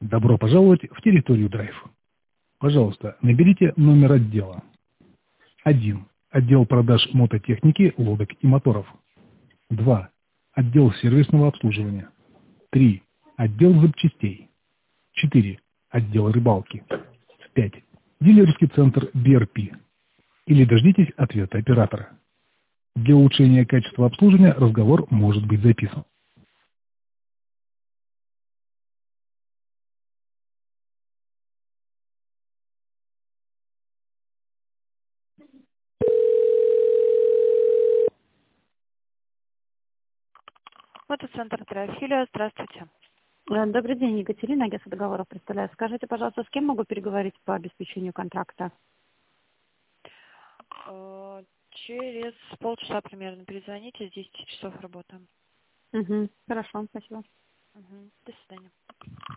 Добро пожаловать в территорию Драйв. Пожалуйста, наберите номер отдела. 1. Отдел продаж мототехники, лодок и моторов. 2. Отдел сервисного обслуживания. 3. Отдел запчастей. 4. Отдел рыбалки. 5. Дилерский центр BRP. Или дождитесь ответа оператора. Для улучшения качества обслуживания разговор может быть записан. Мотоцентр Трофиля, здравствуйте. Добрый день, Екатерина, агентство договоров представляю. Скажите, пожалуйста, с кем могу переговорить по обеспечению контракта? Через полчаса примерно перезвоните, с 10 часов работаем. Хорошо, спасибо. До свидания.